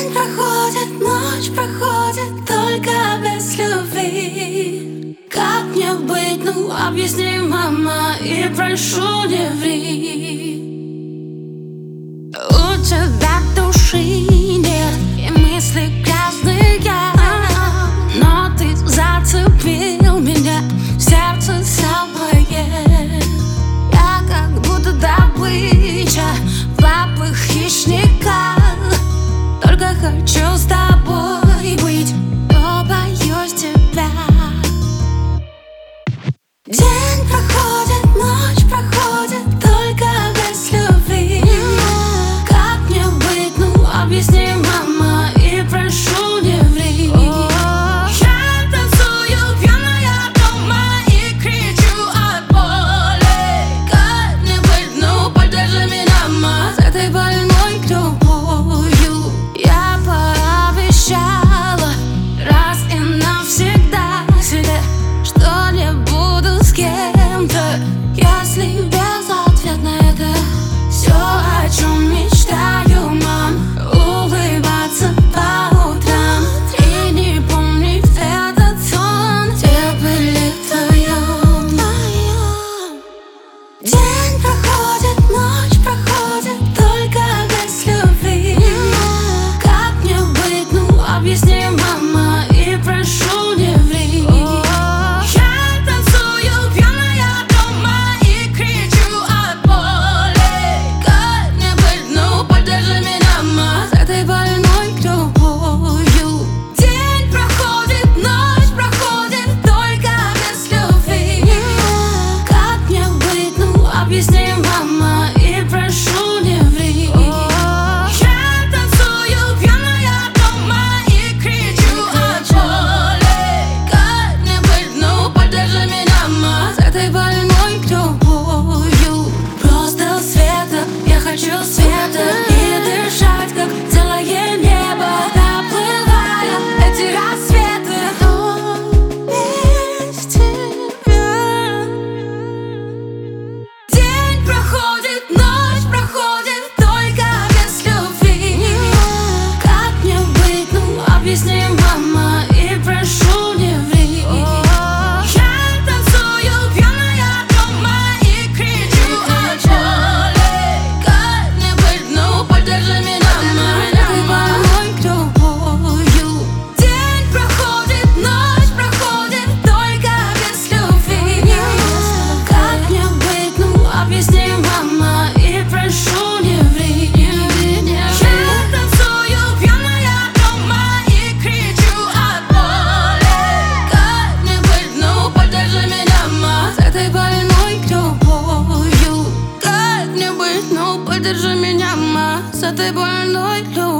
День проходит, ночь проходит, только без любви. Как мне быть, ну объясни, мама, и прошу, не ври. У тебя души нет, и мысли грязные, но ты зацепил меня в сердце самое. Я как будто добыча в лапах хищника. Только хочу с тобой быть, но боюсь тебя. День проходит, ночь проходит, только без любви. Как мне быть, ну объясни, мама, и прошу, не ври. Я танцую пьяная дома и кричу от боли. Как мне быть, ну поддержи меня, мама, с этой больной любовью. Я пообещала раз и навсегда себе, что не буду с кем-то, если без ответа на это все, о чем мечтаю, мам. Улыбаться по утрам и не помнить этот сон, где были вдвоем. День проходит, ночь проходит, только без любви. Как мне быть, ну объясни, мама, и прошу, не ври. Я танцую пьяная дома и кричу от боли. Как мне быть, ну поддержи меня, мама, с этой больной любовью. День проходит, ночь проходит, только без любви. Как мне быть, ну объясни, мама, и прошу, не ври. Я танцую пьяная дома и кричу от боли. Как мне быть, ну поддержи меня, мама, с этой больной любовью. Просто света, я хочу света, и дышать, как целое небо, доплывая эти рассветы, но без тебя. День проходит, ночь проходит, только без любви. Как мне быть, ну объясни, мама, и прошу, не ври. Я танцую пьяная дома и кричу от боли. Как мне быть, ну поддержи меня, мама, с этой больной любовью. День проходит, ночь проходит, только без любви. Как мне быть, ну объясни, мама, и прошу, не ври. Я танцую пьяная дома и кричу от боли. Как мне быть, ну поддержи меня, мама, с этой больной любовью. Как мне быть, ну поддержи меня, мама, с этой больной любовью.